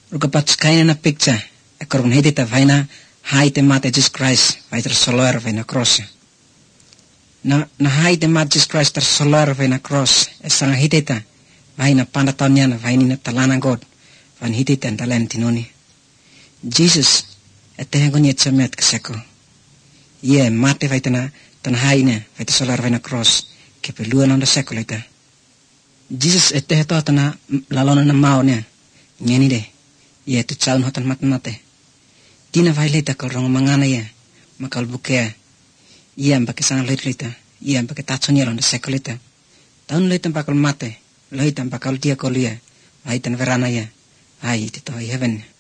Rukapat kaina na picture ekorun hitita vaina haite mate Jesus Christ vaiter solar vaina cross. Na haite mate Jesus Christ ter solar vaina cross esanga hitita vaina pandatonya na vaina talana God van hitita talan tinoni. Jesus etengonya chamet keseko. Ye mate vaitana tan haina vaiter solar vaina cross ke peluan onda sekolita. Jesus eteto tana lalona na maonya nyeni de. Ye tu caun hotan mate. Tina vaileta kal rong mangana ye makal bukea. Ye ambake sang leta. Ye ambake tatsonya londa sekolita. Taun leta bakal mate. Leta bakal dia kolia. Aitan verana ye. Ai tito heaven.